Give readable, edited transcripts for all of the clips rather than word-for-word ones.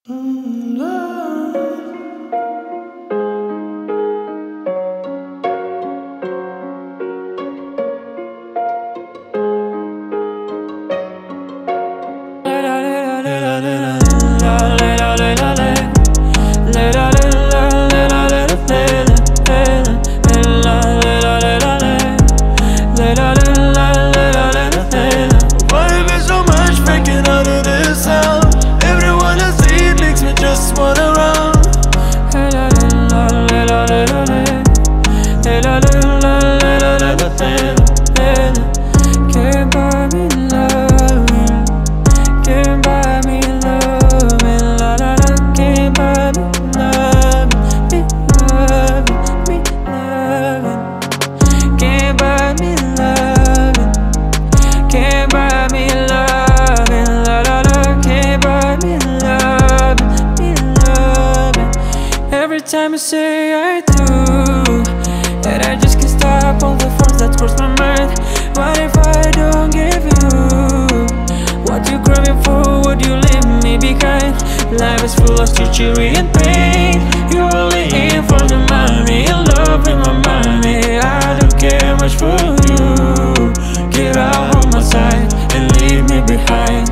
Every time you say I do, and I just can't stop all the thoughts that cross my mind. What if I don't give you what you craving for? Would you leave me behind? Life is full of treachery and pain. You're only in for the money, in love with my money. I don't care much for you. Get out of my sight and leave me behind.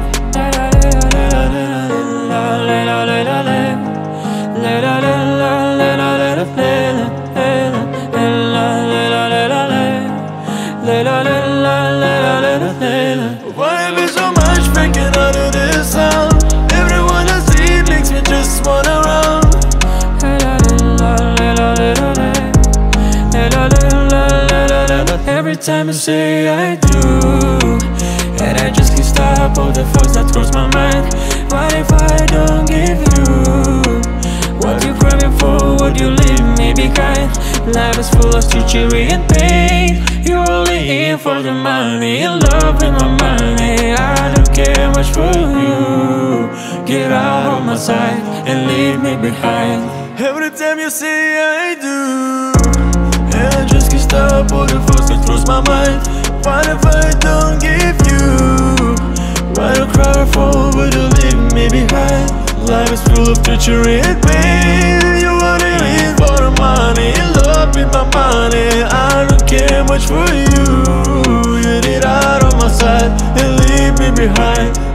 Why be so much making out of this sound? Everyone I see makes me just wanna run. Every time you say I do, and I just can't stop all the thoughts that cross my mind. What if I don't give you what you craving for? Would you leave me behind? Life is full of treachery and pain. You're only in for the money, in love with my money. I don't care much for you. Get out of my sight and leave me behind. Every time you say I do, and I just can't stop all the thoughts that cross my mind. What if I don't give you what you cry for? Would you leave me behind? Life is full of treachery and pain. You wanna live for the money, in love with my money. I don't care much for you. You get out of my sight and leave me behind.